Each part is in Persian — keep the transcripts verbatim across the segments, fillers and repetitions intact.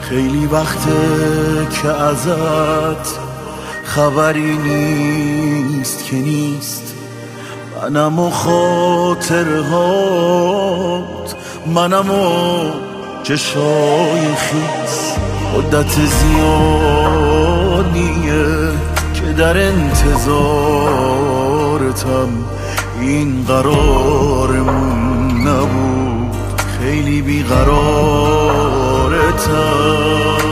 خیلی وقته که ازت خبری نیست که نیست، منم و خاطرهات، منم و چشای خیس. مدت زیادیه که در انتظارتم، این قرارمون نبود، خیلی بیقرارتم.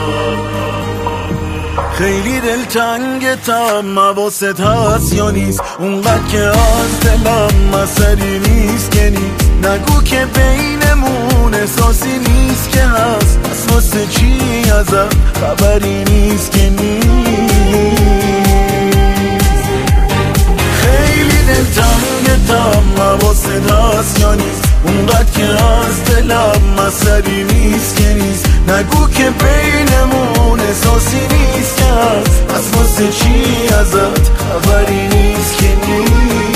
خیلی دلتنگتم، حواست هست یا نیست؟ اونقدر که از دلم اثری نیست که نیست. نگو که بینمون احساسی نیست که هست، پس واسه چی ازم خبری نیست که نیست؟ خیلی دلتنگتم، حواست هست یا نیست؟ اونقدر که از دلم اثری نیست که نیست. نگو که بینمون احساسی نیست که هست، پس واسه چی ازت خبری نیست که نیست؟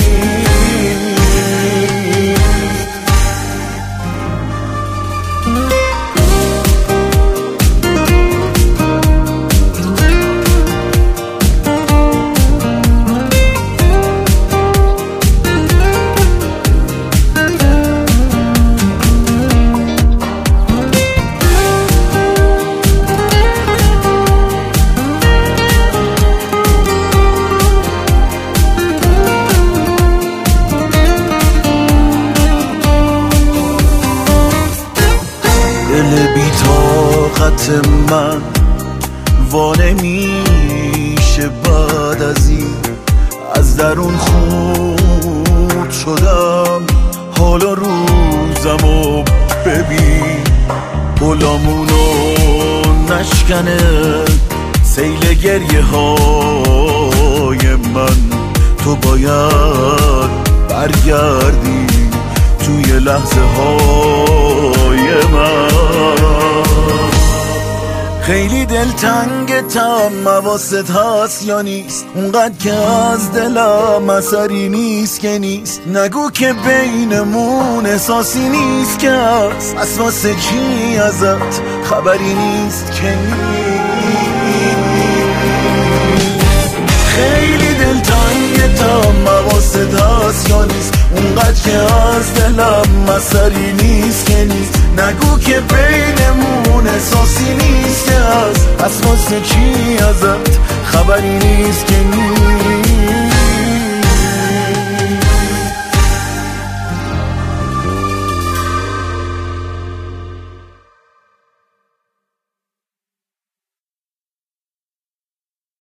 دل بی طاقت من وانه میشه بعد از این، از درون خورد شدم، حالا روزمو ببین. غلامونو نشکنه سیل گریه های من، تو باید برگردی توی لحظه های من. خیلی دلتنگتم، حواست هست یا نیست؟ اونقدر که از دلم اثری نیست که نیست. نگو که بینمون احساسی نیست که هست، پس واسه چی ازت خبری نیست که نیست؟ خیلی دلتنگتم، حواست هست یا نیست؟ اونقدر که از دلم اثری نیست که نیست. نگو که بینمون احساسی نیست که هست، پس واسه چی ازت خبری نیست که نیست؟